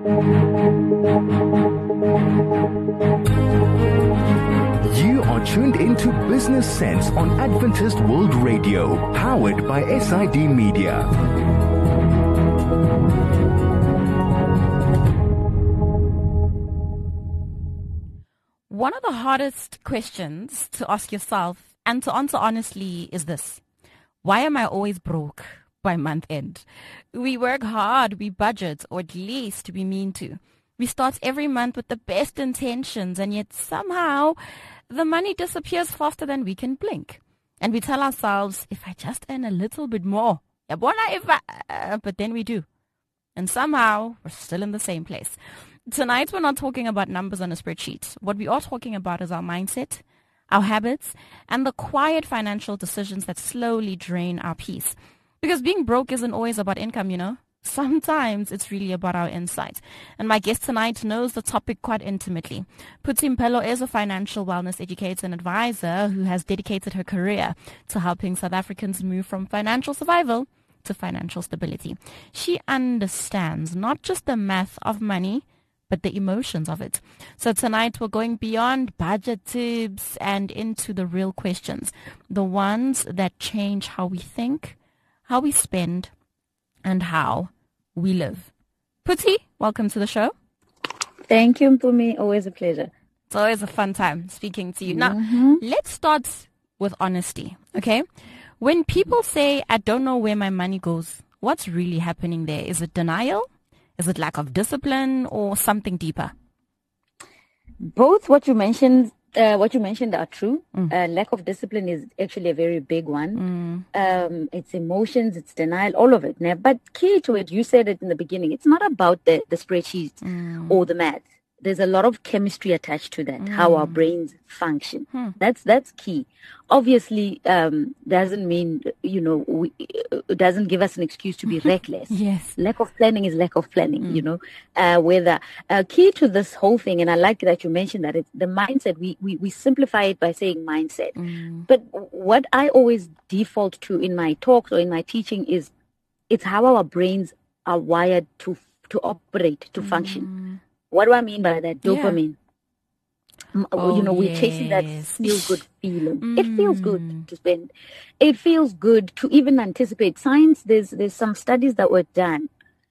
You are tuned into Business Sense on Adventist World Radio, powered by SID Media. One of the hardest questions to ask yourself and to answer honestly is this: why am I always broke by month end? We work hard, we budget, or at least we mean to. We start every month with the best intentions, and yet somehow the money disappears faster than we can blink. And we tell ourselves, if I just earn a little bit more, but then we do. And somehow we're still in the same place. Tonight we're not talking about numbers on a spreadsheet. What we are talking about is our mindset, our habits, and the quiet financial decisions that slowly drain our peace. Because being broke isn't always about income, you know. Sometimes it's really about our insight. And my guest tonight knows the topic quite intimately. Phuthi Mpelo is a financial wellness educator and advisor who has dedicated her career to helping South Africans move from financial survival to financial stability. She understands not just the math of money, but the emotions of it. So tonight we're going beyond budget tips and into the real questions, the ones that change how we think, how we spend, and how we live. Phuthi, welcome to the show. Thank you, Mpumi. Always a pleasure. It's always a fun time speaking to you. Now, let's start with honesty, okay? When people say, I don't know where my money goes, what's really happening there? Is it denial? Is it lack of discipline, or something deeper? Both what you mentioned are true. Lack of discipline is actually a very big one. It's emotions, it's denial, all of it. But key to it, you said it in the beginning, it's not about the spreadsheet or the math. There's a lot of chemistry attached to that, how our brains function. That's key. Obviously, doesn't mean, it doesn't give us an excuse to be reckless. Yes. Lack of planning is lack of planning, whether key to this whole thing, and I like that you mentioned that, it's the mindset. We simplify it by saying mindset. But what I always default to in my talks or in my teaching is it's how our brains are wired to operate, to function. What do I mean by that? Dopamine. We're chasing that feel-good feeling. It feels good to spend. It feels good to even anticipate. Science, there's some studies that were done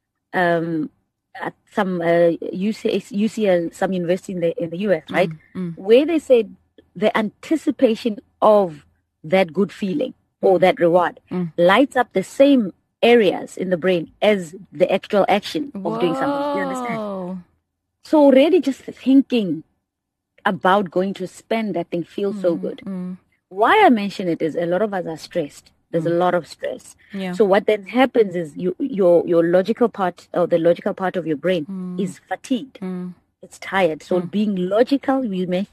at some UCL, some university in the US, right? Where they said the anticipation of that good feeling or that reward lights up the same areas in the brain as the actual action of doing something. You understand? So already just thinking about going to spend that thing feels so good. Why I mention it is a lot of us are stressed. There's a lot of stress. Yeah. So what then happens is your logical part, or the logical part of your brain is fatigued. It's tired. So being logical, we may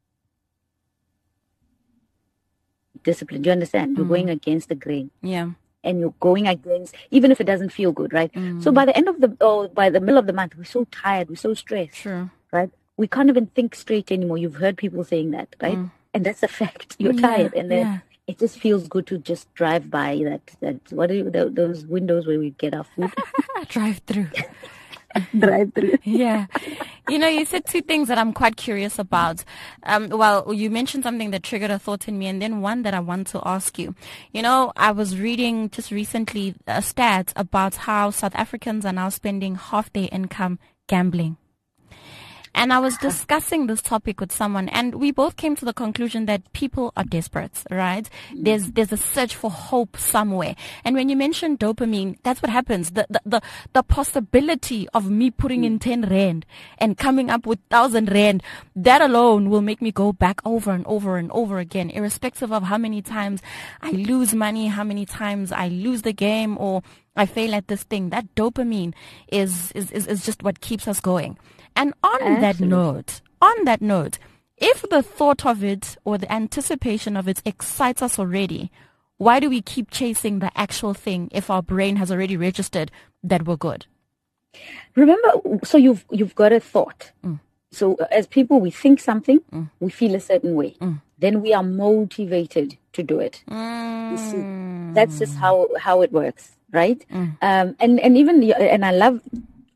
discipline. Do you understand? You're going against the grain. Yeah. And you're going against, even if it doesn't feel good, right? So by the end of by the middle of the month, we're so tired, we're so stressed, sure, right? We can't even think straight anymore. You've heard people saying that, right? And that's a fact. You're tired, and then it just feels good to just drive by that. What are those windows where we get our food? Drive through. Drive through. Yeah. You said two things that I'm quite curious about. You mentioned something that triggered a thought in me, and then one that I want to ask you. I was reading just recently a stat about how South Africans are now spending half their income gambling. And I was discussing this topic with someone, and we both came to the conclusion that people are desperate, right? There's a search for hope somewhere. And when you mention dopamine, that's what happens. The possibility of me putting in 10 rand and coming up with 1,000 rand, that alone will make me go back over and over and over again, irrespective of how many times I lose money, how many times I lose the game, or I fail at this thing. That dopamine is just what keeps us going. And on that note, if the thought of it or the anticipation of it excites us already, why do we keep chasing the actual thing if our brain has already registered that we're good? Remember, so you've got a thought. So as people, we think something, we feel a certain way. Then we are motivated to do it. You see, that's just how it works, right? And even, and I love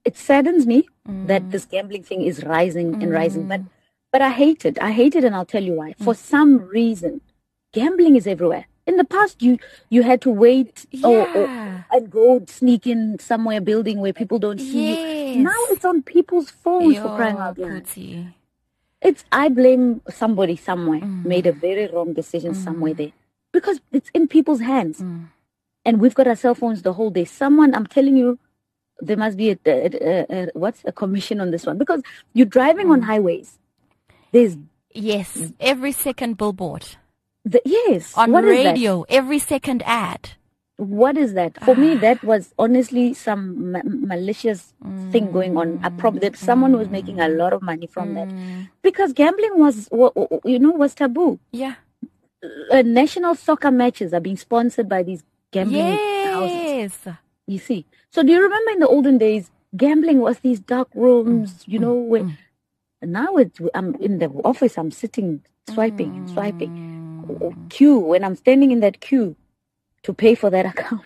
it saddens me that this gambling thing is rising and rising. But I hate it. I hate it, and I'll tell you why. For some reason, gambling is everywhere. In the past, you had to wait and go sneak in somewhere building where people don't see you. Now it's on people's phones, for crying out loud. I blame somebody somewhere made a very wrong decision somewhere there, because it's in people's hands, and we've got our cell phones the whole day. I'm telling you, there must be a commission on this one, because you're driving on highways. There's every second billboard. On what radio, every second ad. What is that? For me, that was honestly some malicious thing going on. I that someone was making a lot of money from that, because gambling was taboo. Yeah. National soccer matches are being sponsored by these gambling houses. You see. So do you remember in the olden days, gambling was these dark rooms, where now I'm in the office, I'm sitting, swiping and swiping. Queue, when I'm standing in that queue to pay for that account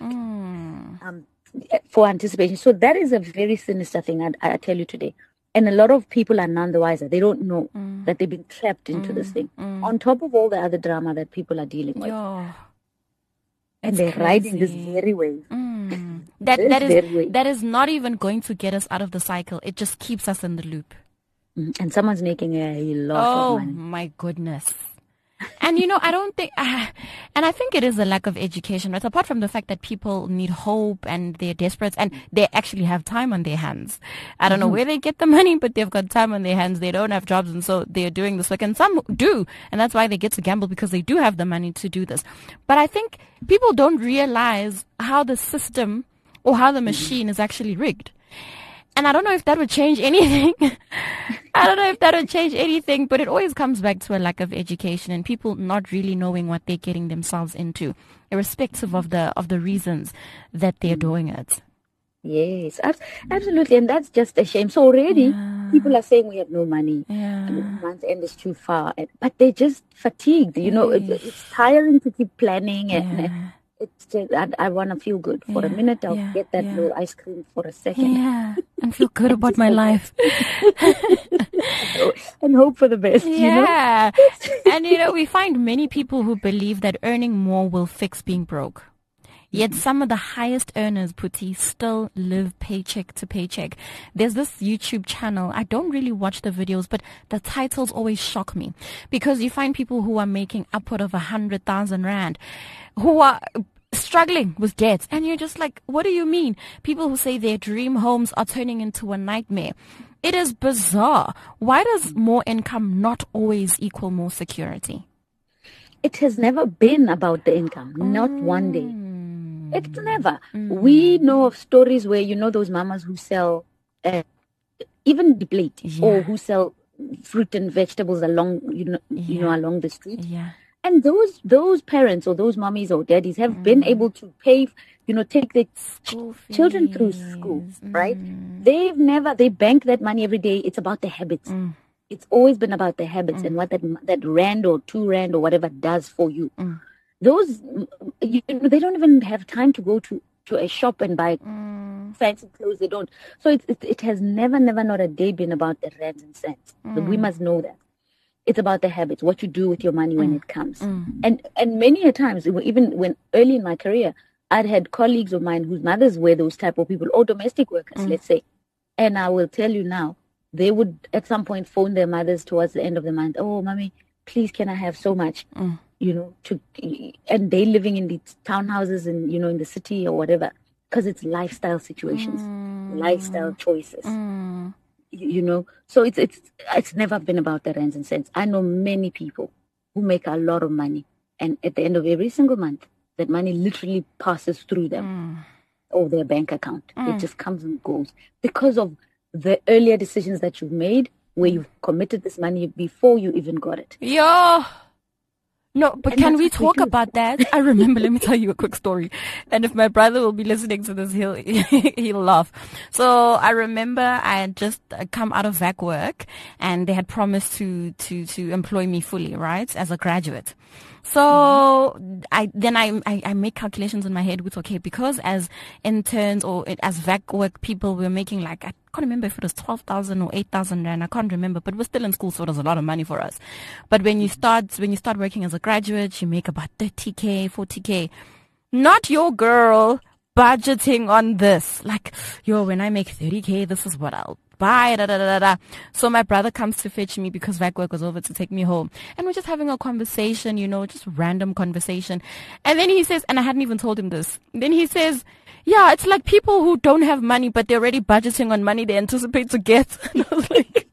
for anticipation. So that is a very sinister thing, I tell you today. And a lot of people are none the wiser. They don't know that they've been trapped into this thing. On top of all the other drama that people are dealing with. And they're riding this very wave. That is not even going to get us out of the cycle. It just keeps us in the loop. And someone's making a lot of money. Oh, my goodness. And, I don't think, and I think it is a lack of education, right? Apart from the fact that people need hope and they're desperate and they actually have time on their hands. I don't know where they get the money, but they've got time on their hands. They don't have jobs, and so they're doing this work. And some do, and that's why they get to gamble, because they do have the money to do this. But I think people don't realize how the system or how the machine is actually rigged. And I don't know if that would change anything. But it always comes back to a lack of education and people not really knowing what they're getting themselves into, irrespective of the reasons that they're doing it. Yes, absolutely. And that's just a shame. So already people are saying we have no money. Month's end is too far. But they're just fatigued. It's tiring to keep planning and it's just, I want to feel good. For a minute, I'll get that little ice cream for a second. Yeah, and feel good about my life. And hope for the best, Yeah. And, we find many people who believe that earning more will fix being broke. Yet some of the highest earners, Puti, still live paycheck to paycheck. There's this YouTube channel. I don't really watch the videos, but the titles always shock me, because you find people who are making upward of 100,000 Rand who are struggling with debts. And you're just like, what do you mean? People who say their dream homes are turning into a nightmare. It is bizarre. Why does more income not always equal more security? It has never been about the income, not one day. It's never. We know of stories where, those mamas who sell even the plate or who sell fruit and vegetables along, along the street. Yeah. And those parents or those mommies or daddies have been able to pay, take their children through school, right? They bank that money every day. It's about the habits. It's always been about the habits and what that Rand or 2 Rand or whatever does for you. Those, they don't even have time to go to a shop and buy fancy clothes. They don't. So it has never not a day been about the rands and cents. So we must know that. It's about the habits, what you do with your money when it comes. And many a times, even when early in my career, I'd had colleagues of mine whose mothers were those type of people, or domestic workers, let's say. And I will tell you now, they would at some point phone their mothers towards the end of the month. Oh, mommy, please, can I have so much? And they living in these townhouses in, in the city or whatever, because it's lifestyle situations, lifestyle choices. So it's never been about the rands and cents. I know many people who make a lot of money, and at the end of every single month, that money literally passes through them or their bank account. It just comes and goes because of the earlier decisions that you've made, where you've committed this money before you even got it. Yeah. No, but can we talk about that? I remember, let me tell you a quick story. And if my brother will be listening to this, he'll laugh. So I remember I had just come out of VAC work and they had promised to employ me fully, right, as a graduate. So I make calculations in my head with, okay, because as interns or as VAC work people, we're making like, I can't remember if it was 12,000 or 8,000 rand. I can't remember, but we're still in school, so it was a lot of money for us. But when you start working as a graduate, you make about 30K, 40K. Not your girl budgeting on this. Like, when I make 30K, this is what I'll buy, da, da, da, da, da. So my brother comes to fetch me because VAC work was over to take me home. And we're just having a conversation, just random conversation. And then he says, and I hadn't even told him this. Then he says, yeah, it's like people who don't have money, but they're already budgeting on money they anticipate to get. And I was like,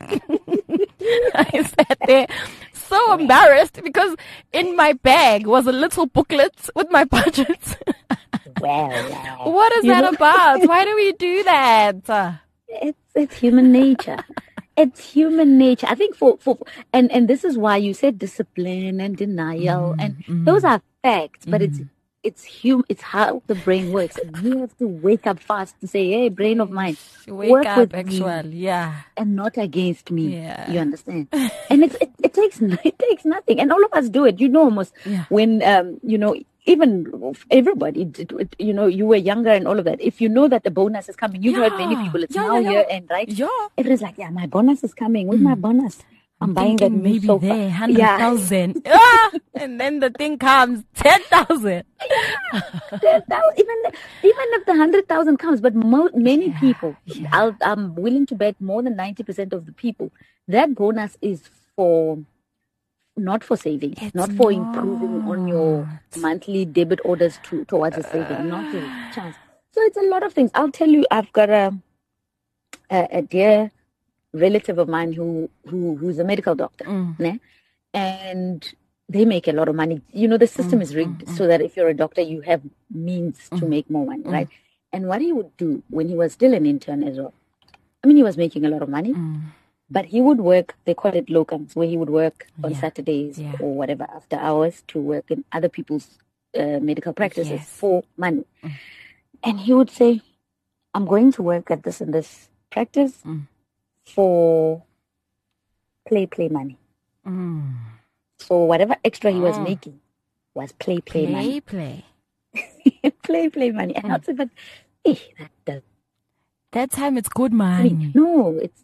I sat there so embarrassed because in my bag was a little booklet with my budgets. Well, what is that about? Why do we do that? It's human nature. It's human nature. I think and this is why you said discipline and denial, and those are facts, but it's how the brain works. And you have to wake up fast to say, hey, brain of mine, work up actually, and not against me. Yeah. You understand? And it takes nothing, and all of us do it. Almost when even everybody, you were younger and all of that. If you know that the bonus is coming, you've heard many people, it's now here and right. Yeah. Everyone's like, my bonus is coming. Where's my bonus? I'm buying that new maybe sofa. there, 100,000. And then the thing comes, 10,000. 10,000. Even if the 100,000 comes, but many people, I'm willing to bet more than 90% of the people, that bonus is not for saving, not for improving on your monthly debit orders towards a saving, not a chance. So it's a lot of things. I'll tell you, I've got a dear relative of mine who's a medical doctor, and they make a lot of money. The system is rigged so that if you're a doctor, you have means to make more money, right? And what he would do when he was still an intern as well, he was making a lot of money. But he would work, they call it locums, where he would work on Saturdays or whatever after hours to work in other people's medical practices for money. And he would say, I'm going to work at this and this practice for play money. So whatever extra he was making was play money. Play money. And I would say, but that time it's good money. No, it's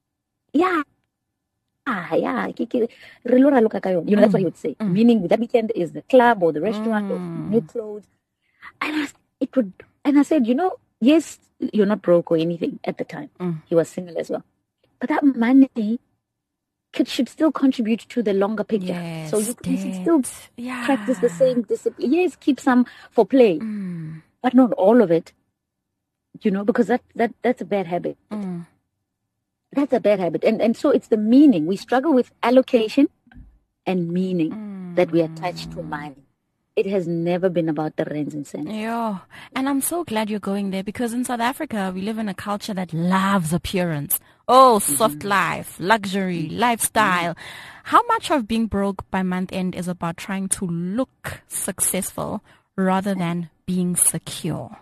that's what he would say. Meaning that weekend is the club or the restaurant or new clothes. And I said, yes, you're not broke or anything at the time. He was single as well. But that money should still contribute to the longer picture. Yes, so you should still practice the same discipline. Yes, keep some for play, but not all of it. Because that's a bad habit. That's a bad habit. And so it's the meaning. We struggle with allocation and meaning that we attach to money. It has never been about the rands and cents. Yeah. And I'm so glad you're going there because in South Africa, we live in a culture that loves appearance. Oh, soft life, luxury, lifestyle. How much of being broke by month end is about trying to look successful rather than being secure?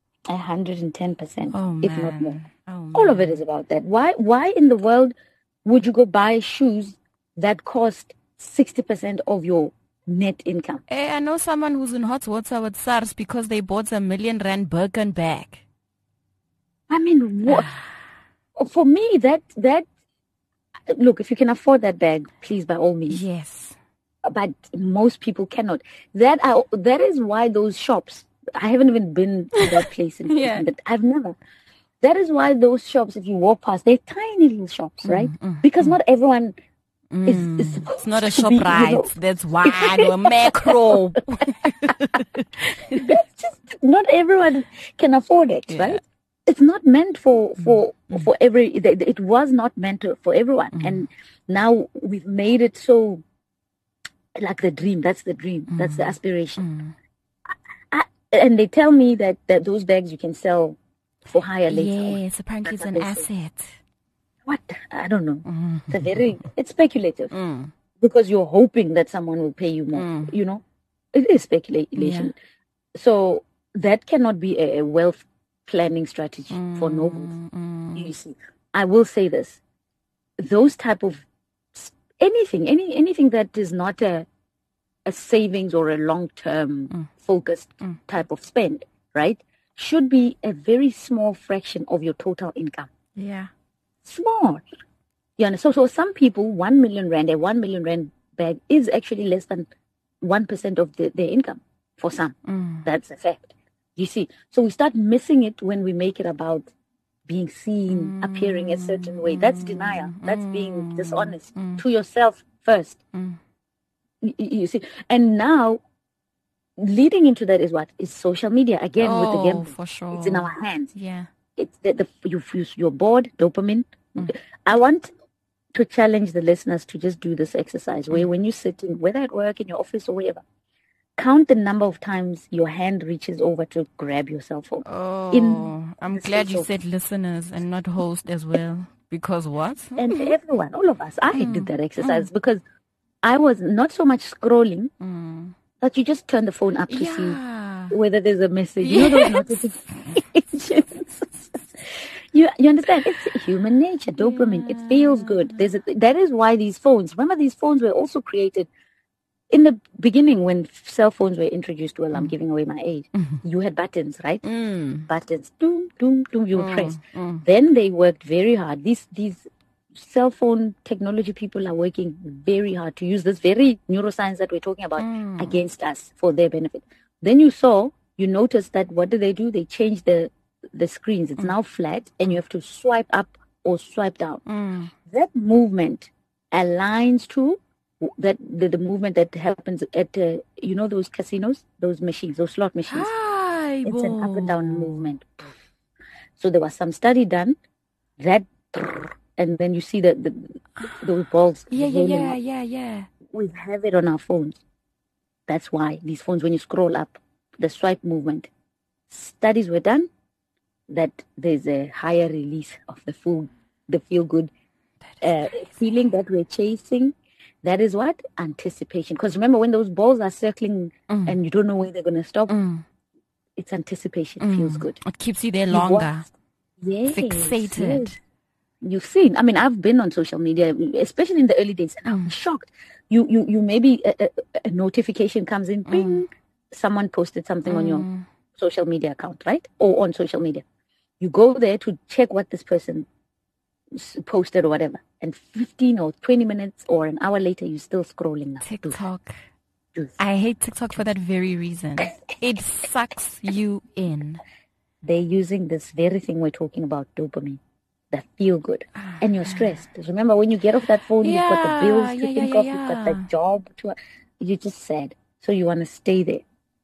110%, if not more. All of it is about that. Why in the world would you go buy shoes that cost 60% of your net income? Hey, I know someone who's in hot water with SARS because they bought a R1 million Birkin bag. What? For me, that look, if you can afford that bag, please, by all means. Yes. But most people cannot. That is why those shops, I haven't even been to that place in but I've never. That is why those shops, if you walk past, they're tiny little shops, right? Because not everyone is supposed it's not a to shop, be, right? That's wide or macro. That's just, not everyone can afford it, right? It's not meant for every. It was not meant for everyone, and now we've made it so like the dream. That's the dream. That's the aspiration. And they tell me that those bags you can sell for higher later. Yes, apparently it's an asset. What? I don't know. It's speculative because you're hoping that someone will pay you more. It is speculation. So that cannot be a wealth planning strategy for nobles. You see, I will say this: those type of anything that is not a a savings or a long-term focused type of spend, right, should be a very small fraction of your total income. Yeah. Small. You understand? So some people, 1 million rand, a 1 million rand bag is actually less than 1% of their income for some. That's a fact. You see? So we start missing it when we make it about being seen, appearing a certain way. That's denial. That's being dishonest to yourself first. You see? And now, leading into that is what? Is social media. Again, with the gambling. For sure. It's in our hands. Yeah. It's you're bored, dopamine. I want to challenge the listeners to just do this exercise where when you're sitting, whether at work, in your office or wherever, count the number of times your hand reaches over to grab your cell phone. I'm glad you said listeners and not host as well. Because what? And everyone, all of us, I did that exercise because I was not so much scrolling, but you just turn the phone up to see whether there's a message. You know those notifications. You understand? It's human nature, dopamine. It feels good. That is why these phones, remember these phones were also created in the beginning when cell phones were introduced. Well, I'm giving away my age. You had buttons, right? Buttons. Doom, doom, doom, you would press. Then they worked very hard. These cell phone technology people are working very hard to use this very neuroscience that we're talking about against us for their benefit. Then you noticed that what do? They changed the screens. It's now flat and you have to swipe up or swipe down. That movement aligns to that the movement that happens at those casinos, those machines, those slot machines. It's an up and down movement. So there was some study done that, and then you see those balls. Yeah. We have it on our phones. That's why these phones, when you scroll up, the swipe movement. Studies were done that there's a higher release of the feel good feeling that we're chasing. That is what? Anticipation. Because remember, when those balls are circling and you don't know where they're going to stop, it's anticipation. It feels good. It keeps you there longer. Fixated. Yes. You've seen. I mean, I've been on social media, especially in the early days, and I'm shocked. You maybe a notification comes in, bing, someone posted something on your social media account, right? Or on social media. You go there to check what this person posted or whatever, and 15 or 20 minutes or an hour later you're still scrolling now. TikTok. I hate TikTok for that very reason. It sucks you in. They're using this very thing we're talking about, dopamine, that feel good, and you're stressed. Remember, when you get off that phone, you've got the bills to think of, you've got that job you're just sad, so you want to stay there.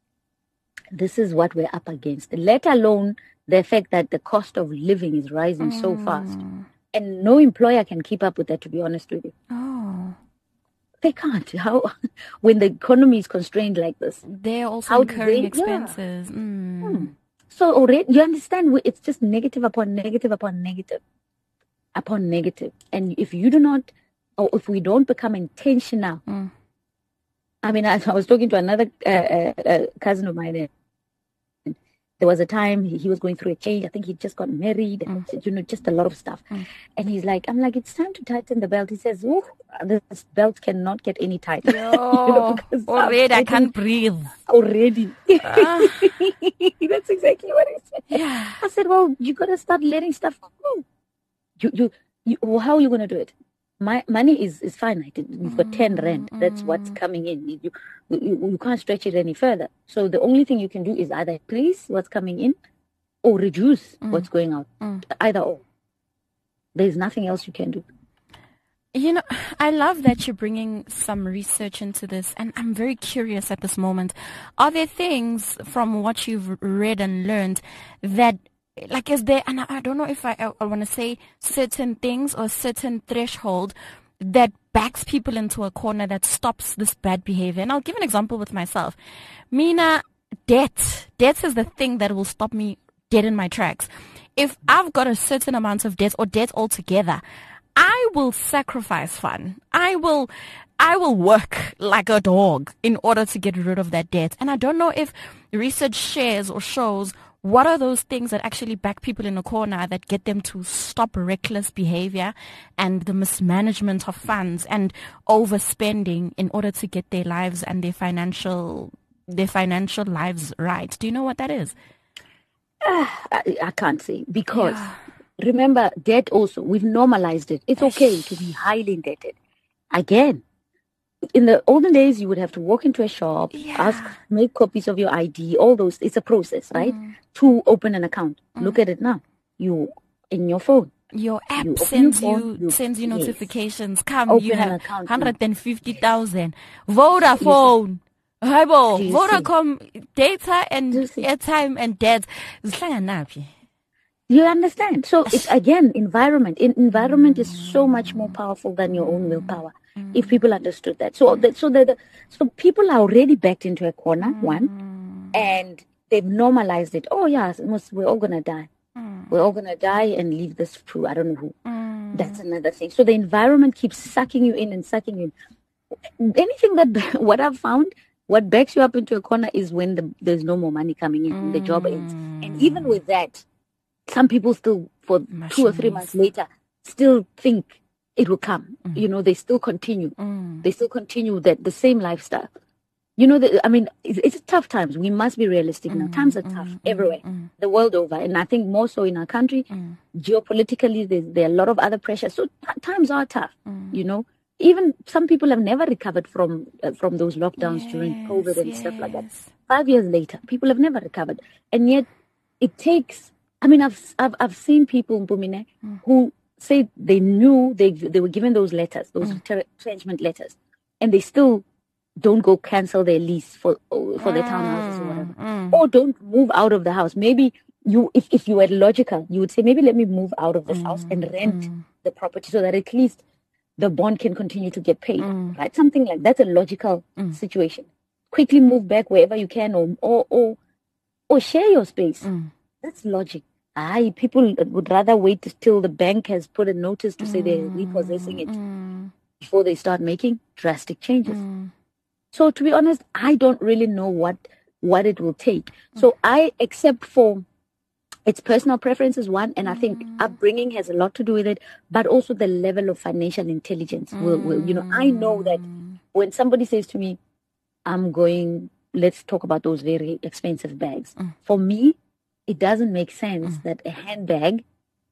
This is what we're up against, let alone the fact that the cost of living is rising so fast. And no employer can keep up with that, to be honest with you. They can't. How? When the economy is constrained like this. They're also incurring expenses. So already, you understand, it's just negative upon negative upon negative upon negative. And if you do not, or if we don't become intentional. I mean, I was talking to another cousin of mine. There was a time he was going through a change. I think he just got married, just a lot of stuff. And he's like, I'm like, it's time to tighten the belt. He says, oh, this belt cannot get any tighter. Already, I can't breathe. Already. That's exactly what he said. Yeah. I said, well, you got to start letting stuff go. How are you going to do it? Money is finite. You've got 10 rand. That's what's coming in. You can't stretch it any further. So the only thing you can do is either increase what's coming in or reduce what's going out. Either or. There's nothing else you can do. You know, I love that you're bringing some research into this, and I'm very curious at this moment. Are there things from what you've read and learned that, like, is there, and I don't know if I want to say certain things or certain threshold that backs people into a corner that stops this bad behavior? And I'll give an example with myself. Mina, debt is the thing that will stop me dead in my tracks. If I've got a certain amount of debt or debt altogether, I will sacrifice fun. I will work like a dog in order to get rid of that debt. And I don't know if research shares or shows what are those things that actually back people in a corner that get them to stop reckless behavior and the mismanagement of funds and overspending in order to get their lives and their financial lives right? Do you know what that is? I can't say, because remember, debt also, we've normalized it. It's okay to be highly indebted. Again, in the olden days, you would have to walk into a shop, make copies of your ID, all those. It's a process, right? To open an account. Look at it now. You in your phone. Your app sends you notifications. Come, Open you have an account 150,000. Vodafone. Hibo, Vodacom, data and airtime and debt. You understand? So it's again environment. Environment is so much more powerful than your own willpower. If people understood that, so people are already backed into a corner. One, and they've normalized it. Oh yeah, we're all gonna die. We're all gonna die and leave this to I don't know who. That's another thing. So the environment keeps sucking you in and sucking you in. Anything that what I've found. What backs you up into a corner is when there's no more money coming in, the job ends. And even with that, some people still, for 2 or 3 months later, still think it will come. You know, they still continue. They still continue the same lifestyle. You know, it's tough times. We must be realistic now. Times are tough everywhere, the world over. And I think more so in our country, geopolitically, there are a lot of other pressures. So times are tough, you know. Even some people have never recovered from those lockdowns during COVID and stuff like that. 5 years later, people have never recovered, and yet it takes. I mean, I've seen people in Mpumine who say they knew they were given those letters, those retrenchment letters, and they still don't go cancel their lease for their townhouses or whatever, or don't move out of the house. Maybe if you were logical, you would say maybe let me move out of this house and rent the property so that at least the bond can continue to get paid, right? Something like that's a logical situation. Quickly move back wherever you can, or share your space. That's logic. People would rather wait till the bank has put a notice to say they're repossessing it before they start making drastic changes. So to be honest, I don't really know what it will take. So except for it's personal preferences, one, and I think upbringing has a lot to do with it, but also the level of financial intelligence will you know, I know that when somebody says to me, let's talk about those very expensive bags. For me, it doesn't make sense that a handbag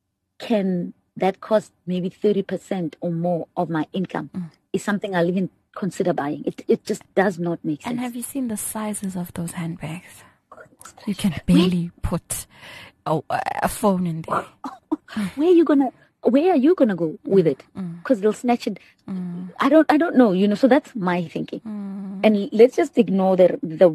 that costs maybe 30% or more of my income is something I'll even consider buying. It just does not make sense. And have you seen the sizes of those handbags? You can barely put a phone in there. Where are you gonna go with it? Because they'll snatch it. I don't know. You know. So that's my thinking. And let's just ignore the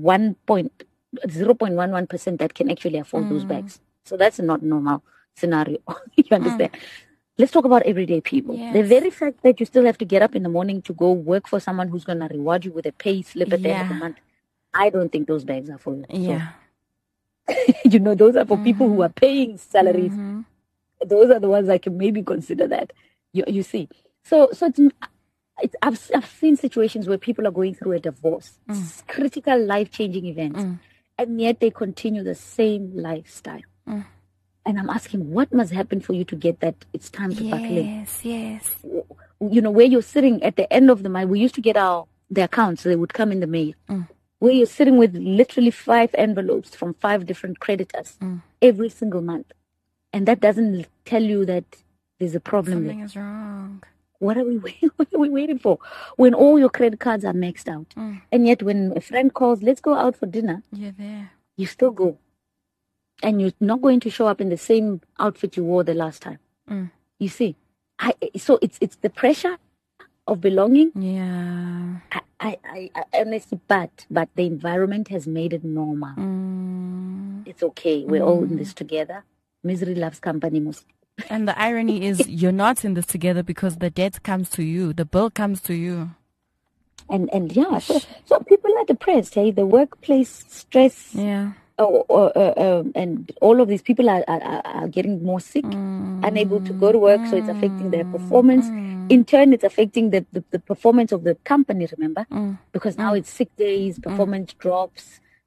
0.11% that can actually afford those bags. So that's a not normal scenario. You understand? Let's talk about everyday people. Yes. The very fact that you still have to get up in the morning to go work for someone who's gonna reward you with a pay slip at the end of the month. I don't think those bags are for you. Yeah. So, you know, those are for people who are paying salaries. Those are the ones I can maybe consider that. You see. So I've seen situations where people are going through a divorce, critical life-changing events, and yet they continue the same lifestyle. And I'm asking, what must happen for you to get that it's time to buckle in? Yes. You know, where you're sitting at the end of the month, we used to get the accounts, they would come in the mail. Where you're sitting with literally 5 envelopes from 5 different creditors every single month. And that doesn't tell you that there's a problem. Something is wrong. What are we waiting for? When all your credit cards are maxed out. And yet when a friend calls, let's go out for dinner. You're there. You still go. And you're not going to show up in the same outfit you wore the last time. You see? So it's the pressure of belonging. Yeah. I honestly, but the environment has made it normal. It's okay. We're all in this together. Misery loves company most. And the irony is you're not in this together because the debt comes to you. The bill comes to you. And yeah, so people are depressed. Hey, the workplace stress. Yeah. And all of these people are getting more sick, unable to go to work, so it's affecting their performance. In turn, it's affecting the performance of the company, remember? Because now it's sick days, performance drops,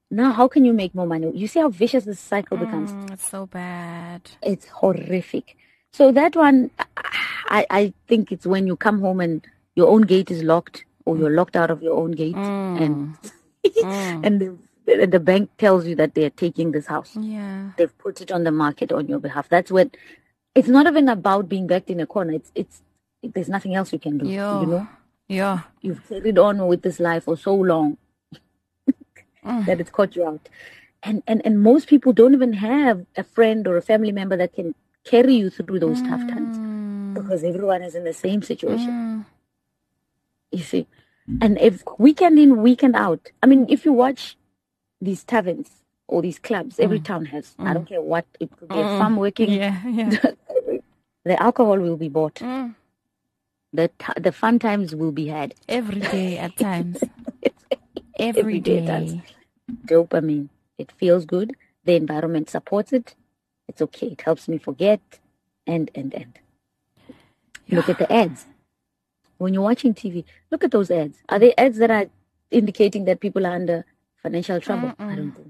Now, how can you make more money? You see how vicious this cycle becomes? It's so bad. It's horrific. So that one, I think it's when you come home and your own gate is locked, or you're locked out of your own gate, and and the bank tells you that they're taking this house. Yeah. They've put it on the market on your behalf. That's when it's not even about being backed in a corner. It's there's nothing else you can do. Yeah. You know? Yeah. You've carried on with this life for so long that it's caught you out. And most people don't even have a friend or a family member that can carry you through those tough times, because everyone is in the same situation. You see? And if weekend in, weekend out, I mean, if you watch these taverns or these clubs, every town has, I don't care what, it could be a farm working, the alcohol will be bought. The fun times will be had. Every day at times. Every day. Dopamine. It feels good. The environment supports it. It's okay. It helps me forget. And. Look at the ads. When you're watching TV, look at those ads. Are they ads that are indicating that people are under financial trouble? I don't think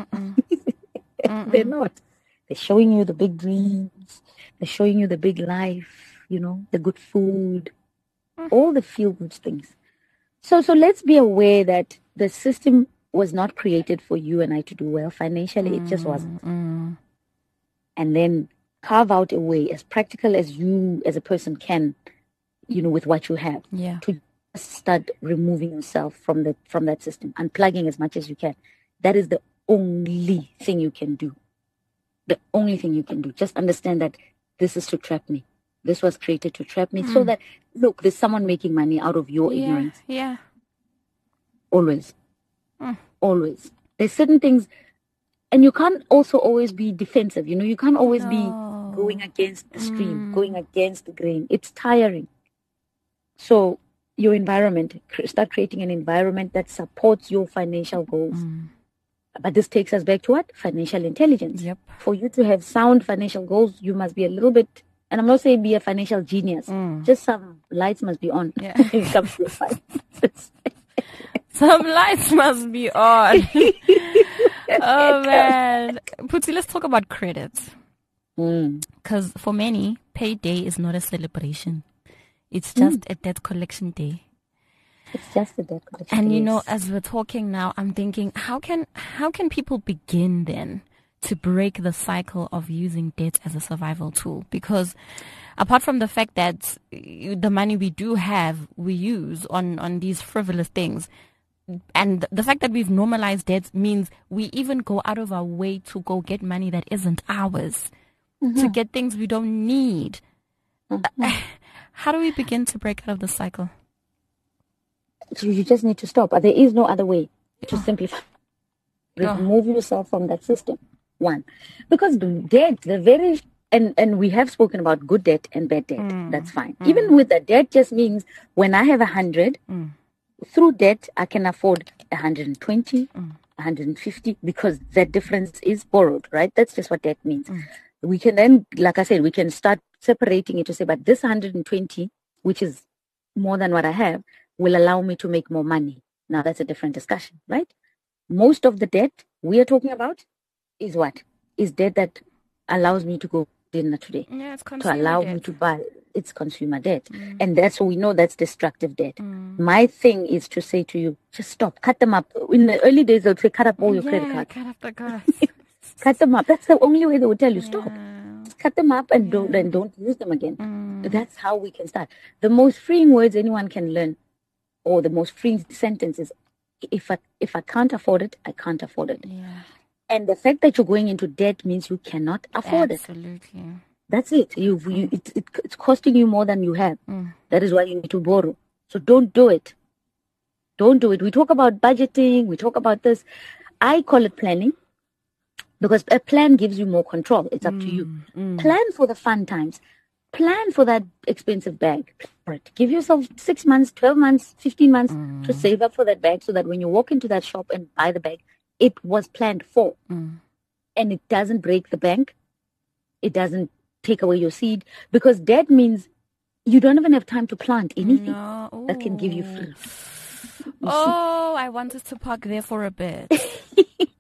so. They're not. They're showing you the big dreams. They're showing you the big life, you know, the good food, all the feel-good things. So let's be aware that the system was not created for you and I to do well financially. It just wasn't. And then carve out a way as practical as you as a person can, you know, with what you have, to just start removing yourself from that system, unplugging as much as you can. That is the only thing you can do. The only thing you can do. Just understand that this is to trap me. This was created to trap me, so that, look, there's someone making money out of your ignorance. Yeah. Always. Always. There's certain things, and you can't also always be defensive. You know, you can't always be going against the stream, going against the grain. It's tiring. So your environment, start creating an environment that supports your financial goals. But this takes us back to what? Financial intelligence. Yep. For you to have sound financial goals, you must be a little bit, and I'm not saying be a financial genius, just some lights must be on when it comes to your finances. Some lights must be on. Oh, man. Putsi, let's talk about credit. Because for many, payday is not a celebration. It's just a debt collection day. It's just a debt collection. And you know, as we're talking now, I'm thinking, how can people begin then to break the cycle of using debt as a survival tool? Because apart from the fact that the money we do have, we use on these frivolous things, and the fact that we've normalized debt means we even go out of our way to go get money that isn't ours, to get things we don't need. How do we begin to break out of the cycle? So you just need to stop. There is no other way to simplify. Remove yourself from that system. One. Because debt, and we have spoken about good debt and bad debt. That's fine. Even with the debt just means when I have 100, through debt, I can afford 120, 150, because that difference is borrowed, right? That's just what debt means. We can then, like I said, we can start separating it to say, but this 120, which is more than what I have, will allow me to make more money. Now that's a different discussion, right? Most of the debt we are talking about is what? Is debt that allows me to go dinner today. Yeah, it's to allow me to buy. It's consumer debt. And that's we know that's destructive debt. My thing is to say to you, just stop, cut them up. In the early days, they'll say, cut up all your credit cards. Cut up the cards. Cut them up. That's the only way they will tell you, stop. Just cut them up and don't use them again. That's how we can start. The most freeing words anyone can learn, or the most freeing sentence is, if I can't afford it, I can't afford it. Yeah. And the fact that you're going into debt means you cannot afford it. Absolutely. That's it. It's costing you more than you have. That is why you need to borrow. So don't do it. Don't do it. We talk about budgeting. We talk about this. I call it planning, because a plan gives you more control. It's up to you. Plan for the fun times. Plan for that expensive bag. Give yourself 6 months, 12 months, 15 months to save up for that bag, so that when you walk into that shop and buy the bag, it was planned for. And it doesn't break the bank. It doesn't take away your seed, because debt means you don't even have time to plant anything that can give you food. I wanted to park there for a bit.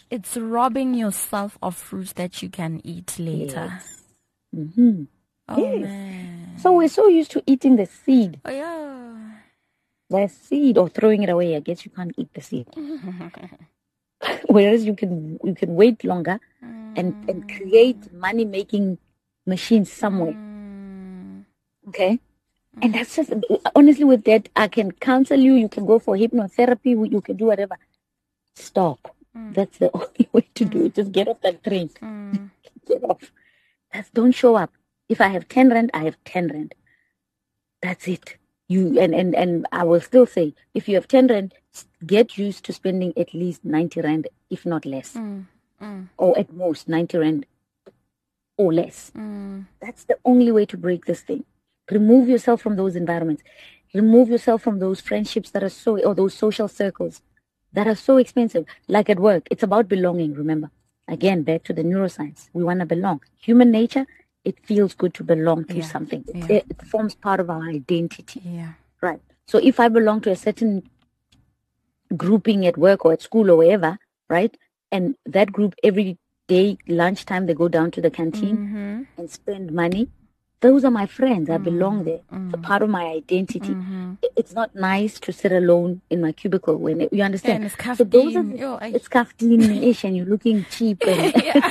It's robbing yourself of fruits that you can eat later. Yes. Mm-hmm. Oh, Yes. man. So we're so used to eating the seed. Oh, yeah. The seed, or throwing it away. I guess you can't eat the seed. Whereas you can wait longer and create money-making machines somewhere. Okay? And that's just, honestly, with that, I can counsel you. You can go for hypnotherapy. You can do whatever. Stop. That's the only way to do it. Just get off that train. Get off. Don't show up. If I have 10 rand, I have 10 rand. That's it. And I will still say, if you have 10 rand, get used to spending at least 90 rand, if not less. Or at most 90 rand or less. That's the only way to break this thing. Remove yourself from those environments. Remove yourself from those friendships or those social circles that are so expensive. Like at work, it's about belonging, remember. Again, back to the neuroscience. We want to belong. Human nature, it feels good to belong to something. It forms part of our identity. Yeah. Right. So if I belong to a certain grouping at work or at school or wherever, right? And that group every day, lunchtime, they go down to the canteen and spend money. Those are my friends. I belong there. It's a part of my identity. It's not nice to sit alone in my cubicle when you understand. And it's So those are it's kaftin-ish and you're looking cheap. And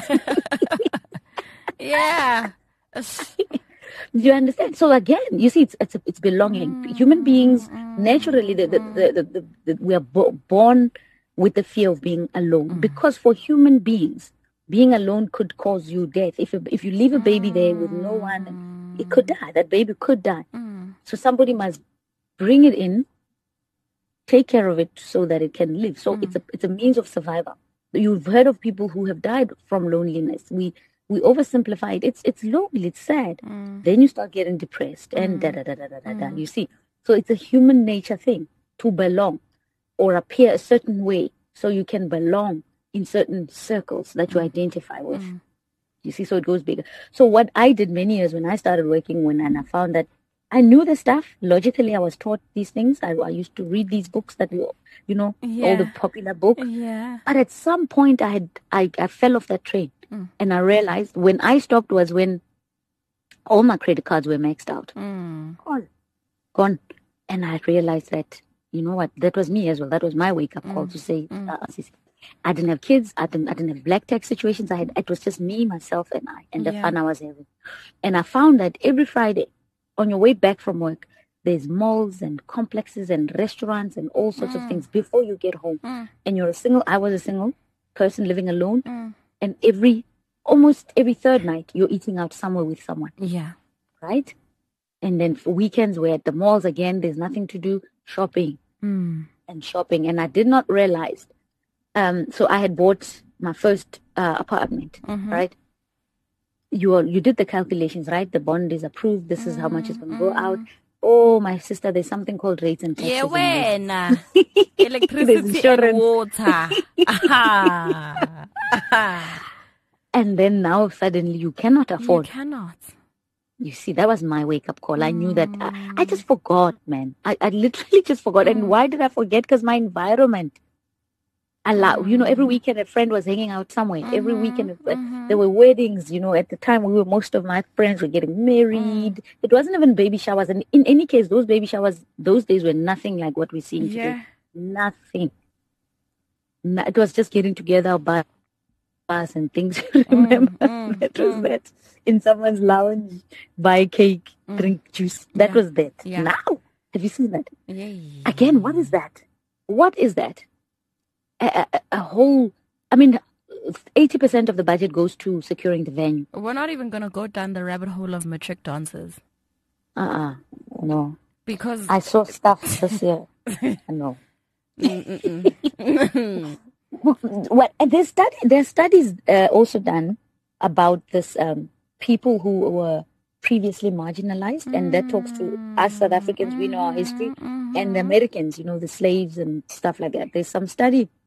yeah. You understand? So again, you see, it's belonging. Human beings naturally, we are born with the fear of being alone because for human beings, being alone could cause you death. If you leave a baby there with no one, it could die. That baby could die. So somebody must bring it in, take care of it so that it can live. So it's a means of survival. You've heard of people who have died from loneliness. We oversimplify it. It's lonely. It's sad. Then you start getting depressed and You see, so it's a human nature thing to belong or appear a certain way so you can belong in certain circles that you identify with. You see, so it goes bigger. So what I did many years when I started working, and I found that I knew the stuff. Logically, I was taught these things. I used to read these books that, all the popular books. Yeah. But at some point, I fell off that train. And I realized when I stopped was when all my credit cards were maxed out. Gone. And I realized that, you know what, that was me as well. That was my wake-up call to say, I didn't have kids. I didn't have black tax situations. It was just me, myself, and I, and the fun I was having. And I found that every Friday, on your way back from work, there's malls and complexes and restaurants and all sorts of things before you get home. And I was a single person living alone. And almost every third night, you're eating out somewhere with someone. Yeah. Right? And then for weekends, we're at the malls again. There's nothing to do. Shopping. And shopping. And I did not realize. So I had bought my first apartment, right? You did the calculations, right? The bond is approved. This is how much is going to go out. Oh, my sister, there's something called rates and taxes. Yeah, when? Electricity and water. And then now suddenly you cannot afford. You cannot. You see, that was my wake-up call. I knew that. I just forgot, man. I literally just forgot. And why did I forget? Because my environment every weekend a friend was hanging out somewhere. Every weekend there were weddings. At the time most of my friends were getting married. It wasn't even baby showers. And in any case, those baby showers, those days were nothing like what we're seeing today. Nothing. It was just getting together, bars and things. Remember, that was that. In someone's lounge, buy cake, drink juice. That was that. Yeah. Now, have you seen that? Yeah. Again, what is that? What is that? A whole, 80% of the budget goes to securing the venue. We're not even going to go down the rabbit hole of matric dancers. No. Because I saw stuff this year. No. Well, there's studies also done about this people who were previously marginalized, and that talks to us South Africans. We know our history, and the Americans, the slaves and stuff like that. There's some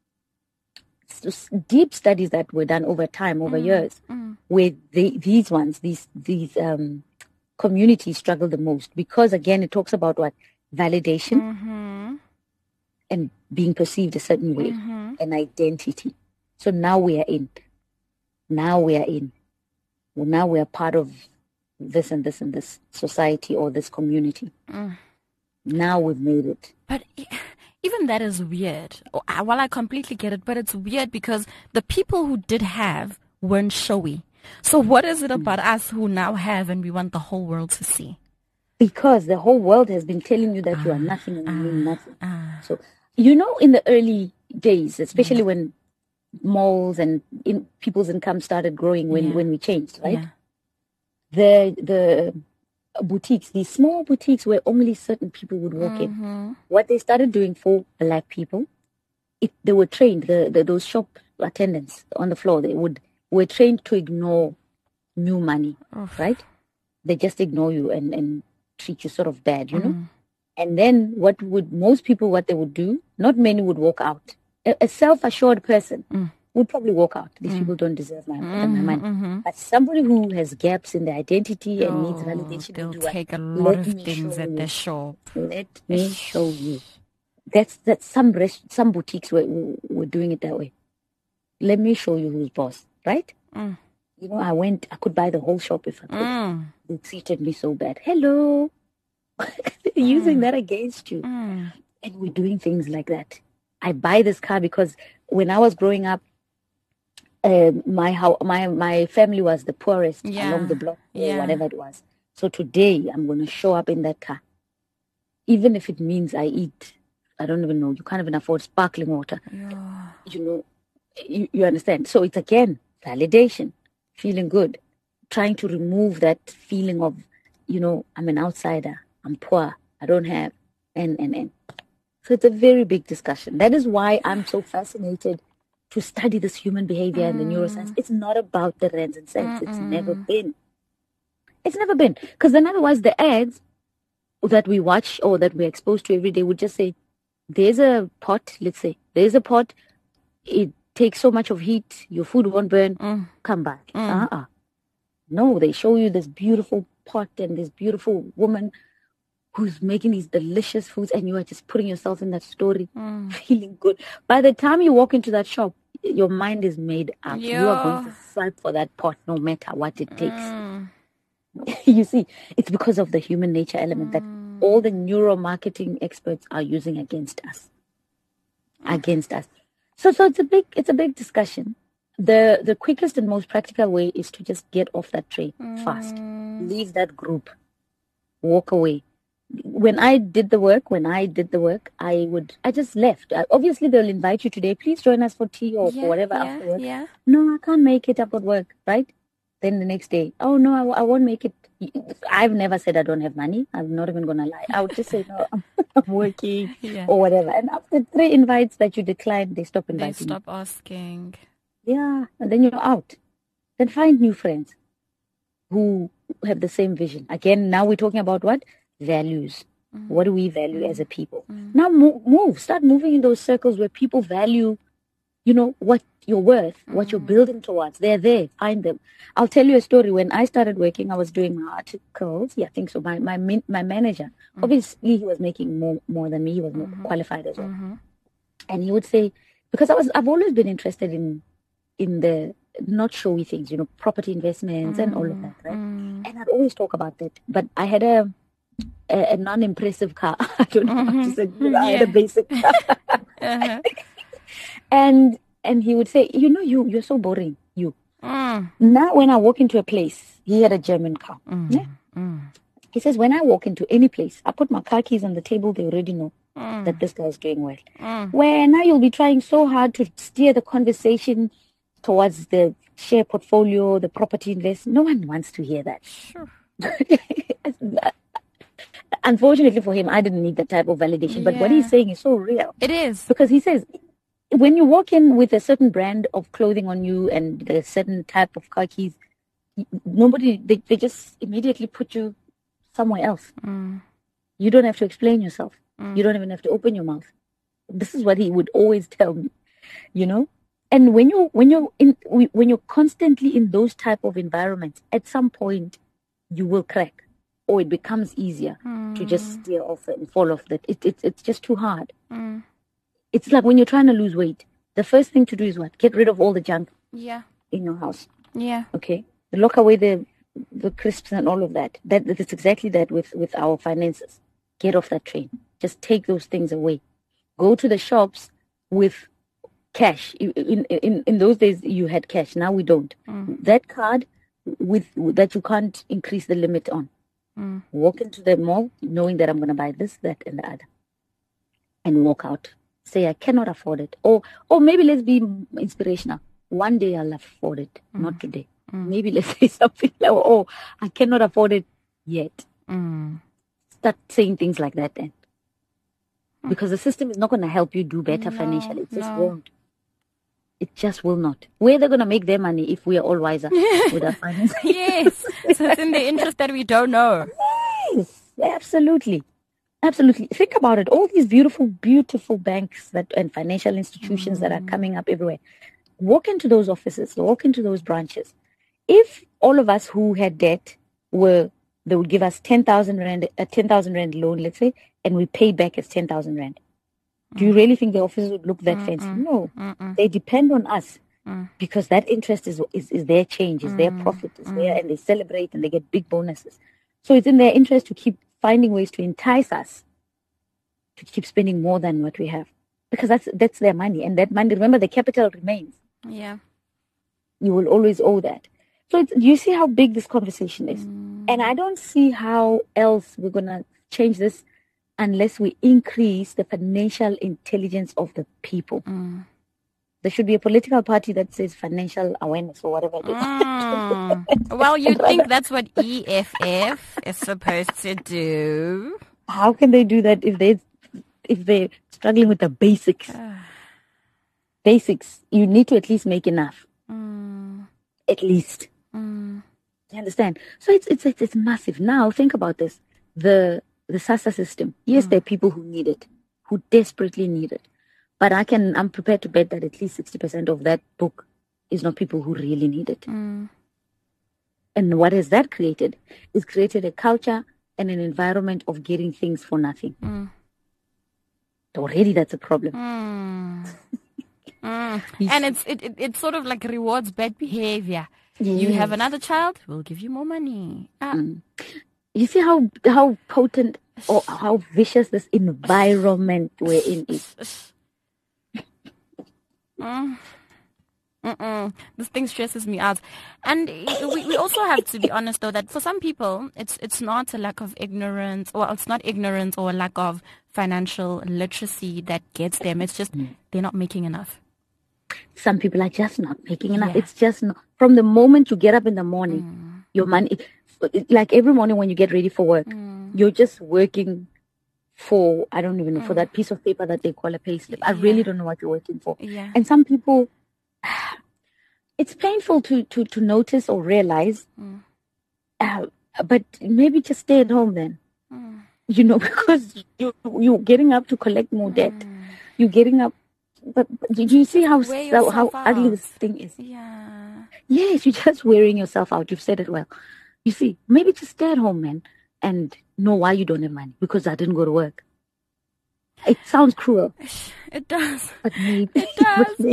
deep studies that were done over time, over years, where these communities struggle the most, because again, it talks about what? Validation and being perceived a certain way, and identity. So now we are in. Now we are in. Well, now we are part of this and this and this society or this community. Now we've made it. But even that is weird. Well, I completely get it, but it's weird because the people who did have weren't showy. So what is it about us who now have and we want the whole world to see? Because the whole world has been telling you that you are nothing and you mean nothing. So, you know, in the early days, especially when malls and people's income started growing when we changed, right? The boutiques, these small boutiques where only certain people would walk in. What they started doing for Black people, they were trained, those shop attendants on the floor, were trained to ignore new money, right? They just ignore you and treat you sort of bad, you know? And then what they would do, not many would walk out. A self-assured person would probably walk out. These people don't deserve my money. But somebody who has gaps in their identity and needs validation, they'll take a lot of things at their shop. Let me show you. That's some boutiques were doing it that way. Let me show you who's boss, right? You know, I could buy the whole shop if I could. They treated me so bad. Hello. They're using that against you. And we're doing things like that. I buy this car because when I was growing up, my family was the poorest along the block or whatever it was. So today I'm going to show up in that car. Even if it means I eat, I don't even know, you can't even afford sparkling water. You know, you understand. So it's again, validation, feeling good, trying to remove that feeling of, you know, I'm an outsider, I'm poor, I don't have, and. So it's a very big discussion. That is why I'm so fascinated to study this human behavior and the neuroscience. It's not about the rands and cents. It's never been. It's never been. Because then otherwise the ads that we watch or that we're exposed to every day would just say, there's a pot, let's say, there's a pot, it takes so much of heat, your food won't burn, come back. No, they show you this beautiful pot and this beautiful woman who's making these delicious foods, and you are just putting yourself in that story, feeling good. By the time you walk into that shop, your mind is made up. You are going to swipe for that pot no matter what it takes. You see, it's because of the human nature element that all the neuromarketing experts are using against us. So it's a big discussion. The quickest and most practical way is to just get off that train fast. Leave that group. Walk away. When I did the work, I just left. Obviously, they'll invite you today. Please join us for tea or for whatever after work. No, I can't make it. I've got work, right? Then the next day, oh, no, I won't make it. I've never said I don't have money. I'm not even going to lie. I would just say, no, I'm working or whatever. And after 3 invites that you decline, they stop inviting. They stop asking. Yeah, and then you're out. Then find new friends who have the same vision. Again, now we're talking about what? Values. What do we value as a people? Now start moving in those circles where people value, you know, what you're worth, what you're building towards. They're there. Find them. I'll tell you a story. When I started working, I was doing my articles. Yeah, I think so. My manager, obviously he was making more than me. He was more qualified as well. And he would say, because I've always been interested in the not showy things, you know, property investments and all of that, right? And I'd always talk about that. But I had a non-impressive car. I don't know how to say. I had a basic car. And he would say, you know, you're so boring. Now when I walk into a place, he had a German car. He says, when I walk into any place, I put my car keys on the table, they already know that this guy is doing well. Where now you'll be trying so hard to steer the conversation towards the share portfolio, the property investment. No one wants to hear that. Sure. Unfortunately for him, I didn't need that type of validation. But what he's saying is so real. It is. Because he says, when you walk in with a certain brand of clothing on you and a certain type of car keys, they just immediately put you somewhere else. You don't have to explain yourself. You don't even have to open your mouth. This is what he would always tell me, you know. And when you're constantly in those type of environments, at some point you will crack, or it becomes easier to just steer off and fall off that. It's just too hard. It's like when you're trying to lose weight. the first thing to do is what? Get rid of all the junk Yeah. in your house. Yeah. Okay, lock away the crisps and all of that. That's exactly that with our finances. Get off that train. Just take those things away. Go to the shops with cash. In those days, you had cash. Now we don't. That card that you can't increase the limit on. Walk into the mall knowing that I'm going to buy this, that, and the other, and walk out. Say I cannot afford it, or maybe let's be inspirational. One day I'll afford it, not today. Maybe let's say something like, "Oh, I cannot afford it yet." Start saying things like that then, because the system is not going to help you do better financially. It just won't. It just will not. Where they're going to make their money if we are all wiser with our finances? Yes. So it's in the interest that we don't know. Yes, absolutely. Absolutely. Think about it. All these beautiful, beautiful banks and financial institutions that are coming up everywhere. Walk into those offices, walk into those branches. If all of us who had debt they would give us 10,000 rand, a 10,000 rand loan, let's say, and we paid back as 10,000 rand. Do you really think the officers would look that fancy? No. They depend on us because that interest is their change, is their profit, is there, and they celebrate and they get big bonuses. So it's in their interest to keep finding ways to entice us to keep spending more than what we have, because that's their money, and that money, remember, the capital remains. Yeah. You will always owe that. So you see how big this conversation is, and I don't see how else we're gonna change this unless we increase the financial intelligence of the people. There should be a political party that says financial awareness or whatever it is. Well, you think that's what EFF is supposed to do? How can they do that if they're struggling with the basics? Basics. You need to at least make enough. At least. You understand? So it's massive. Now think about this. The SASSA system. Yes, there are people who need it, who desperately need it. But I'm prepared to bet that at least 60% of that book is not people who really need it. And what has that created? It's created a culture and an environment of getting things for nothing. Already that's a problem. And it sort of like rewards bad behavior. Yes. You have another child, we'll give you more money. You see how potent or how vicious this environment we're in is. This thing stresses me out. And we also have to be honest, though, that for some people, it's not a lack of ignorance, or it's not ignorance or a lack of financial literacy that gets them. It's just they're not making enough. Some people are just not making enough. Yeah. It's just not. From the moment you get up in the morning, your money, like every morning when you get ready for work, you're just working for, I don't even know, for that piece of paper that they call a pay slip. I really don't know what you're working for. Yeah. And some people, it's painful to notice or realize, but maybe just stay at home then, because you're getting up to collect more debt. You're getting up, but did you see how ugly this thing is? Yeah. Yes, you're just wearing yourself out. You've said it well. You see, maybe just stay at home, man, and know why you don't have money, because I didn't go to work. It sounds cruel. It does. But maybe. It does.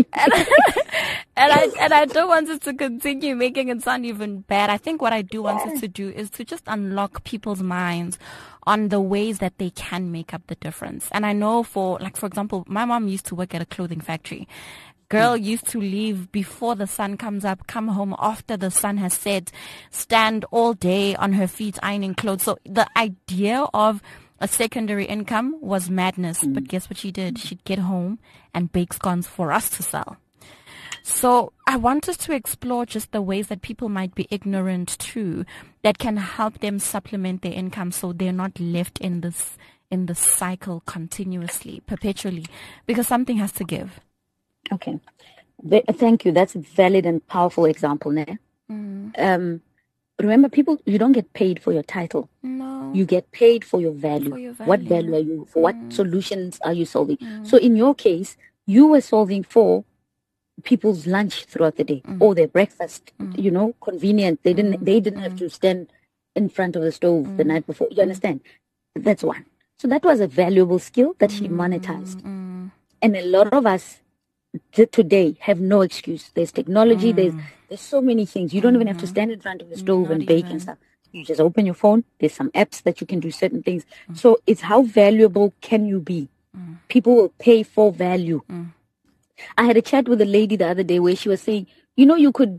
And I don't want it to continue making it sound even bad. I think what I do want it to do is to just unlock people's minds on the ways that they can make up the difference. And I know for example, my mom used to work at a clothing factory. Girl used to leave before the sun comes up, come home after the sun has set, stand all day on her feet ironing clothes. So the idea of a secondary income was madness. But guess what she did? She'd get home and bake scones for us to sell. So I want us to explore just the ways that people might be ignorant too, that can help them supplement their income so they're not left in this cycle continuously, perpetually, because something has to give. Okay. Thank you. That's a valid and powerful example, ne? Remember, people, you don't get paid for your title. No. You get paid for your value. What value are you? For what solutions are you solving? So in your case, you were solving for people's lunch throughout the day or their breakfast, convenient. They didn't have to stand in front of the stove the night before. You understand? That's one. So that was a valuable skill that she monetized. And a lot of us today have no excuse. There's technology. There's so many things. You don't even have to stand in front of the stove and bake and stuff. You just open your phone. There's some apps that you can do certain things. So it's how valuable can you be? People will pay for value. I had a chat with a lady the other day where she was saying, you could,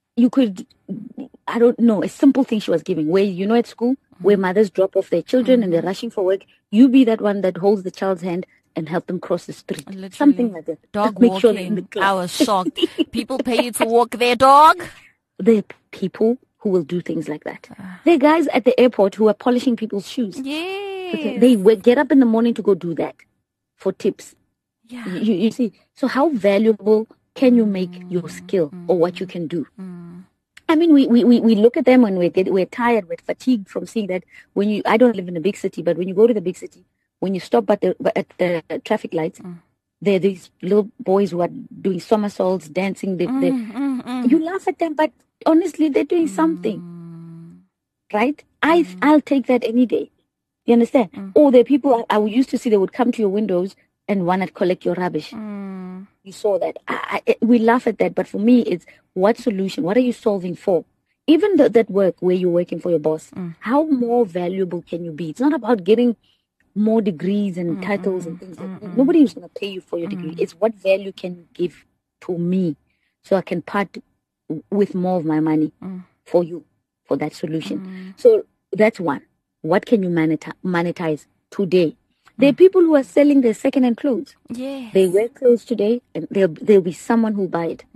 I don't know, a simple thing she was giving where, at school, where mothers drop off their children and they're rushing for work, you be that one that holds the child's hand and help them cross the street. Literally. Something like that. Dog Make walking. sure they're in the class. I was shocked. People pay you to walk their dog. There are people who will do things like that. There are guys at the airport who are polishing people's shoes. Yes. Okay, they will get up in the morning to go do that for tips. Yeah. You see, so how valuable can you make your skill or what you can do? I mean, we look at them when we're tired, we're fatigued from seeing that. I don't live in a big city, but when you go to the big city, when you stop at the traffic lights, there are these little boys who are doing somersaults, dancing. You laugh at them, but honestly, they're doing something, right? I'll take that any day. You understand? Or there are people I used to see that would come to your windows and want to collect your rubbish. You saw that. We laugh at that, but for me, it's what solution? What are you solving for? Even that work where you're working for your boss, how more valuable can you be? It's not about getting more degrees and titles and things. Nobody is going to pay you for your degree. It's what value can you give to me so I can part with more of my money for you, for that solution. So that's one. What can you monetize today? There are people who are selling their second-hand clothes. Yes. They wear clothes today, and there'll be someone who'll buy it.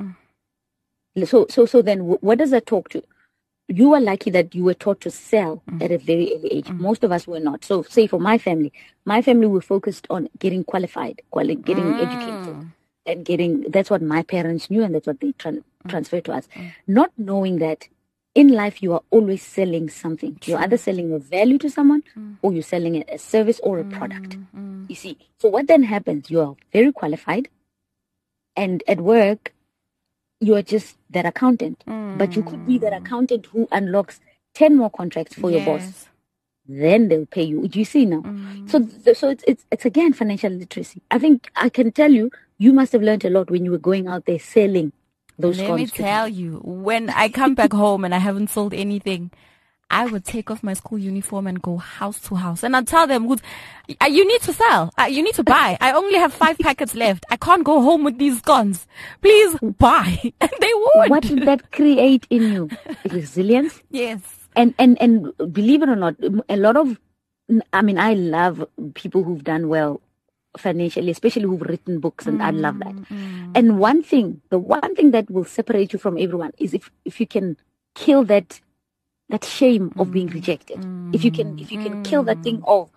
So then, what does that talk to? You are lucky that you were taught to sell at a very early age. Most of us were not. So, say for my family were focused on getting qualified, getting educated, and that's what my parents knew, and that's what they transferred to us. Not knowing that in life, you are always selling something. You're either selling a value to someone or you're selling a service or a product. You see, so what then happens? You are very qualified, and at work, you are just that accountant. But you could be that accountant who unlocks 10 more contracts for your boss. Then they'll pay you. Do you see now? So it's again financial literacy. I think I can tell you, you must have learned a lot when you were going out there selling. Let me tell you, when I come back home and I haven't sold anything, I would take off my school uniform and go house to house. And I'd tell them, you need to sell. You need to buy. I only have 5 packets left. I can't go home with these guns. Please buy. And they would. What did that create in you? Resilience? Yes. And believe it or not, a lot of, I love people who've done well financially, especially who've written books, and I love that. And the one thing that will separate you from everyone is if you can kill that shame of being rejected. If you can kill that thing of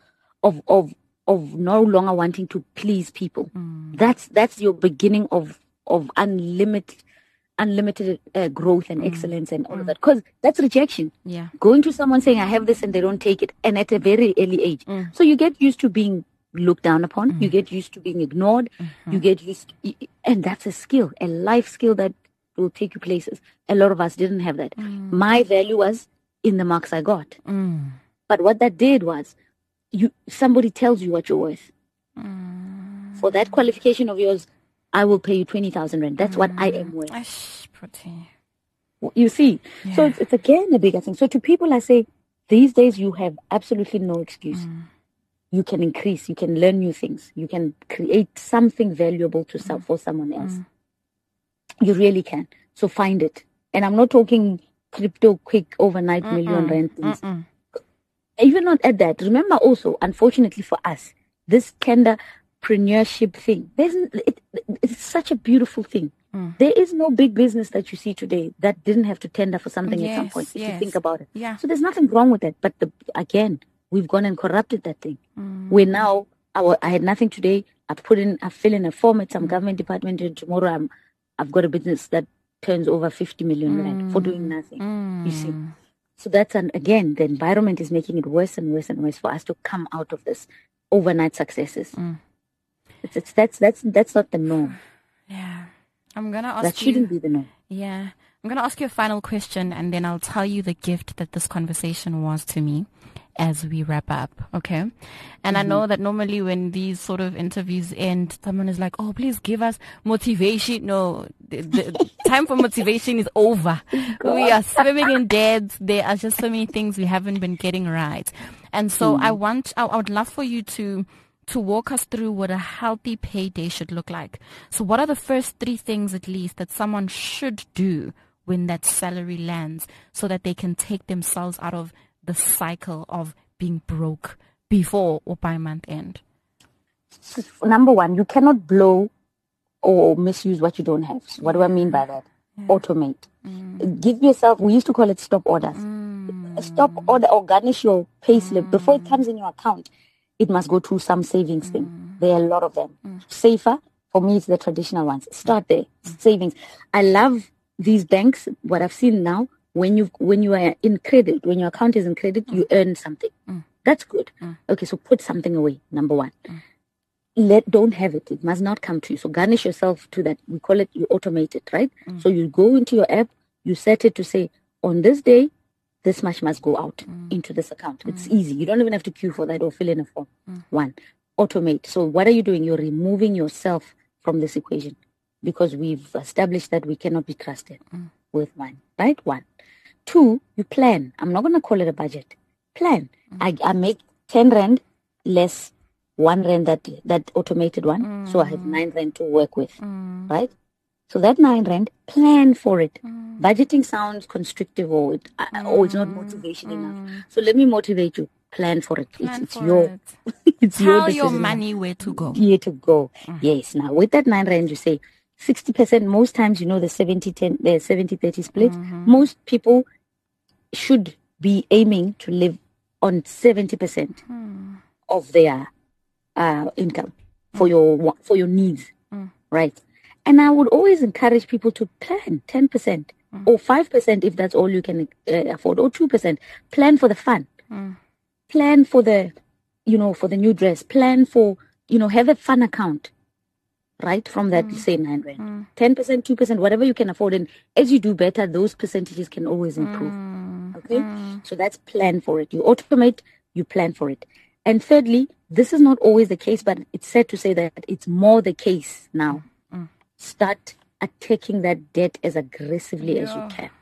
no longer wanting to please people. That's your beginning of unlimited growth and excellence and all of that, because that's rejection. Going to someone saying I have this and they don't take it, and at a very early age. So you get used to being looked down upon. You get used to being ignored. You get used and that's a skill, a life skill that will take you places. A lot of us didn't have that. My value was in the marks I got. But what that did was somebody tells you what you're worth. For that qualification of yours, I will pay you 20,000 rand. That's what I am worth. You see? Yeah. So it's again a bigger thing. So to people I say, these days you have absolutely no excuse. You can increase, you can learn new things, you can create something valuable to for someone else. You really can. So find it. And I'm not talking crypto, quick, overnight, million rand things. Even not at that. Remember also, unfortunately for us, this entrepreneurship thing, it's such a beautiful thing. There is no big business that you see today that didn't have to tender for something at some point, if you think about it. So there's nothing wrong with that. But again, we've gone and corrupted that thing. Where now, I had nothing today. I fill in a form at some government department, and tomorrow I've got a business that turns over 50 million rand for doing nothing. You see. So again, the environment is making it worse and worse and worse for us to come out of this overnight successes. That's not the norm. Yeah. I'm going to ask that shouldn't be the norm. Yeah. I'm going to ask you a final question, and then I'll tell you the gift that this conversation was to me as we wrap up, okay? And I know that normally when these sort of interviews end, someone is like, oh, please give us motivation. No, the time for motivation is over. We are swimming in debt. There are just so many things we haven't been getting right. And so I would love for you to walk us through what a healthy payday should look like. So what are the first 3 things at least that someone should do when that salary lands so that they can take themselves out of the cycle of being broke before or by month end? Number one, you cannot blow or misuse what you don't have. So what do I mean by that? Automate. Give yourself, we used to call it stop orders. Stop order or garnish your payslip before it comes in your account. It must go through some savings thing. There are a lot of them. Safer, for me, it's the traditional ones. Start there. Savings. I love these banks. What I've seen now, when you are in credit, when your account is in credit, you earn something. That's good. Okay, so put something away, number one. Don't have it. It must not come to you. So garnish yourself to that. We call it, you automate it, right? So you go into your app, you set it to say, on this day, this much must go out into this account. It's easy. You don't even have to queue for that or fill in a form. One, automate. So what are you doing? You're removing yourself from this equation because we've established that we cannot be trusted with money, right? One. Two, you plan. I'm not going to call it a budget. Plan. I make 10 Rand less 1 Rand, that automated one. So I have 9 Rand to work with, right? So that 9 Rand, plan for it. Budgeting sounds constrictive or it's not motivation enough. So let me motivate you. Plan for it. It's your Tell your money where to go. Where to go. Yes. Now with that 9 Rand, you say 60%. Most times, the 70-10, the 70-30 split. Most people should be aiming to live on 70% of their income for your needs, right? And I would always encourage people to plan 10% or 5% if that's all you can afford, or 2%. Plan for the fun. Plan for the, for the new dress. Plan for, have a fun account, right? From that, say 9 Rand. 10%, 2%, whatever you can afford. And as you do better, those percentages can always improve. Okay? So that's plan for it. You automate, you plan for it. And thirdly, this is not always the case, but it's said to say that it's more the case now. Start attacking that debt as aggressively as you can.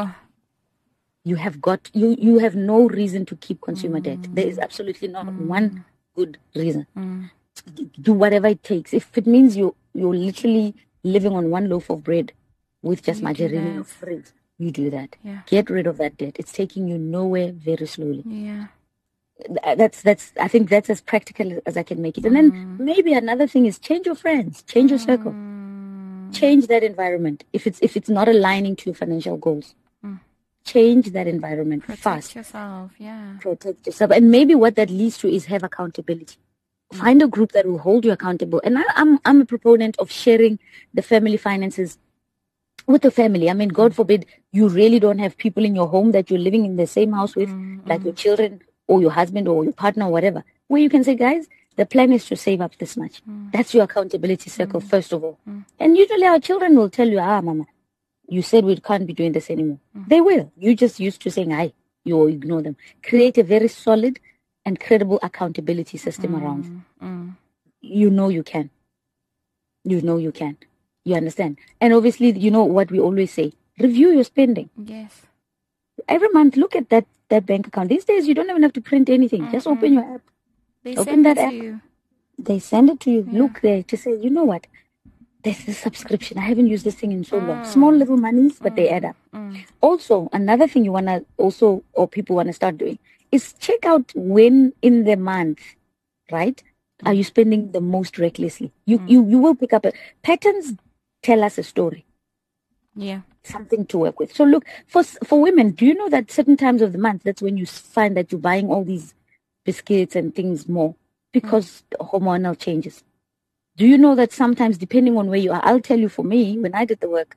You have you have no reason to keep consumer debt. There is absolutely not one good reason. Do whatever it takes. If it means you're literally living on one loaf of bread with just margarine or fruit, you do that. Get rid of that debt. It's taking you nowhere very slowly. That's I think that's as practical as I can make it. And then maybe another thing is change your friends, change your circle, change that environment. If it's not aligning to your financial goals, change that environment fast. Protect yourself, Protect yourself. And maybe what that leads to is have accountability. Find a group that will hold you accountable. And I'm a proponent of sharing the family finances with the family. I mean, God forbid you really don't have people in your home that you're living in the same house with, like your children or your husband or your partner or whatever, where you can say, guys, the plan is to save up this much. That's your accountability circle, first of all. And usually our children will tell you, mama, you said we can't be doing this anymore. They will. You just used to saying, you ignore them. Create a very solid and credible accountability system around you. You know you can. You know you can. You understand? And obviously, what we always say, review your spending. Yes. Every month, look at that bank account. These days, you don't even have to print anything. Just open your app. Open that app. You. They send it to you. Look there to say, you know what? There's this subscription. I haven't used this thing in so long. Small little monies, but they add up. Also, another thing or people want to start doing is check out when in the month, right? Are you spending the most recklessly? You will pick up patterns. Tell us a story. Something to work with. So look, for women, do you know that certain times of the month, that's when you find that you're buying all these biscuits and things more because the hormonal changes. Do you know that sometimes, depending on where you are, I'll tell you, for me, when I did the work,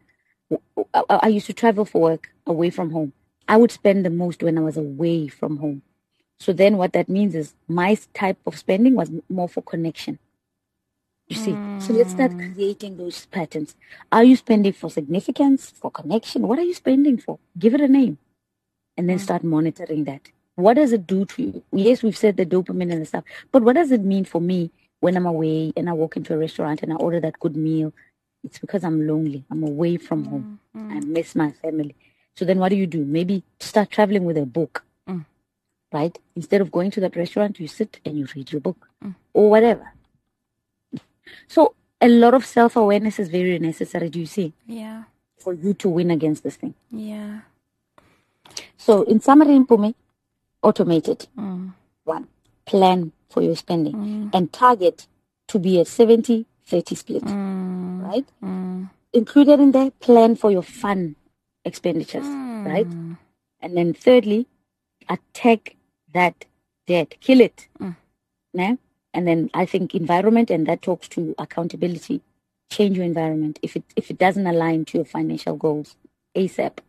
I used to travel for work away from home. I would spend the most when I was away from home. So then what that means is my type of spending was more for connection. You see? So let's start creating those patterns. Are you spending for significance, for connection? What are you spending for? Give it a name. And then start monitoring that. What does it do to you? Yes, we've said the dopamine and the stuff, but what does it mean for me when I'm away and I walk into a restaurant and I order that good meal? It's because I'm lonely. I'm away from home. I miss my family. So then what do? Maybe start traveling with a book, right? Instead of going to that restaurant, you sit and you read your book or whatever. So a lot of self-awareness is very necessary, do you see? Yeah. For you to win against this thing. Yeah. So in summary, Mpumi, automate it. 1, plan for your spending and target to be a 70-30 split, right? Included in there, plan for your fun expenditures, right? And then thirdly, attack that debt, kill it. Nah? And then I think environment, and that talks to accountability. Change your environment if it doesn't align to your financial goals ASAP.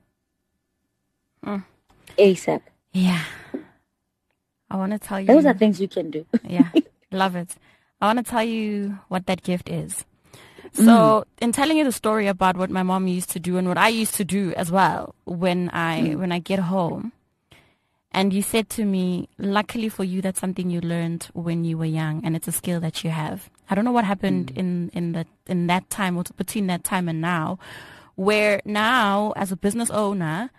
ASAP. Yeah. I want to tell you. Those are things you can do. Yeah. Love it. I want to tell you what that gift is. So in telling you the story about what my mom used to do and what I used to do as well when I get home, and you said to me, luckily for you, that's something you learned when you were young, and it's a skill that you have. I don't know what happened in that time, or between that time and now, where now as a business owner,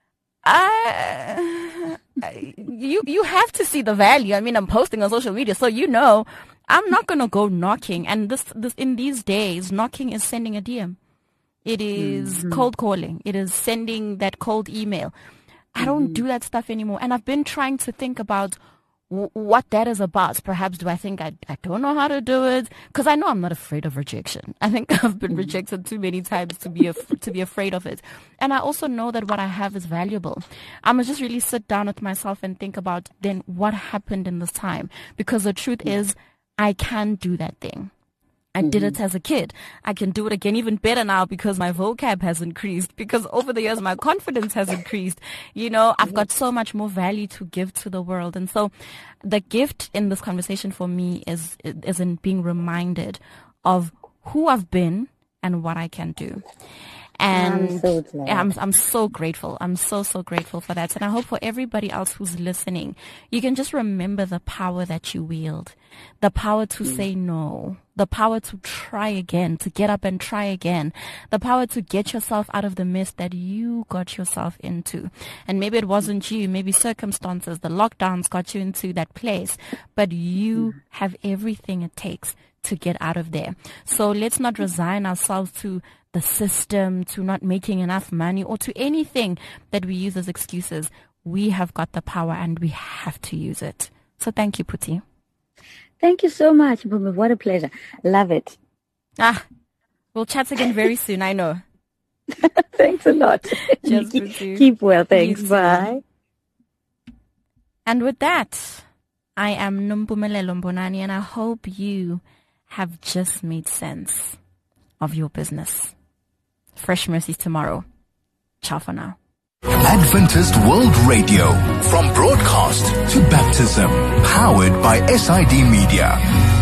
you have to see the value. I mean, I'm posting on social media, so I'm not gonna go knocking. And this in these days, knocking is sending a DM. It is cold calling. It is sending that cold email. I don't do that stuff anymore. And I've been trying to think about what that is about. Perhaps do I think I don't know how to do it? Because I know I'm not afraid of rejection. I think I've been rejected too many times to be afraid of it. And I also know that what I have is valuable. I'm going to just really sit down with myself and think about then what happened in this time. Because the truth is, I can do that thing. I did it as a kid. I can do it again even better now because my vocab has increased, because over the years my confidence has increased. I've got so much more value to give to the world. And so the gift in this conversation for me is in being reminded of who I've been and what I can do. And I'm so grateful. I'm so grateful for that. And I hope for everybody else who's listening, you can just remember the power that you wield, the power to say no, the power to try again, to get up and try again, the power to get yourself out of the mess that you got yourself into. And maybe it wasn't you, maybe circumstances, the lockdowns got you into that place, but you have everything it takes to get out of there. So let's not resign ourselves to the system, to not making enough money, or to anything that we use as excuses. We have got the power and we have to use it. So thank you, Puti. Thank you so much, Mpumi. What a pleasure. Love it. We'll chat again very soon, I know. Thanks a lot. Just Puti. Keep well. Thanks. Bye. And with that, I am Nompumelelo Mbonani, and I hope you have just made sense of your business. Fresh mercies tomorrow. Ciao for now. Adventist World Radio, from broadcast to baptism, powered by SID Media.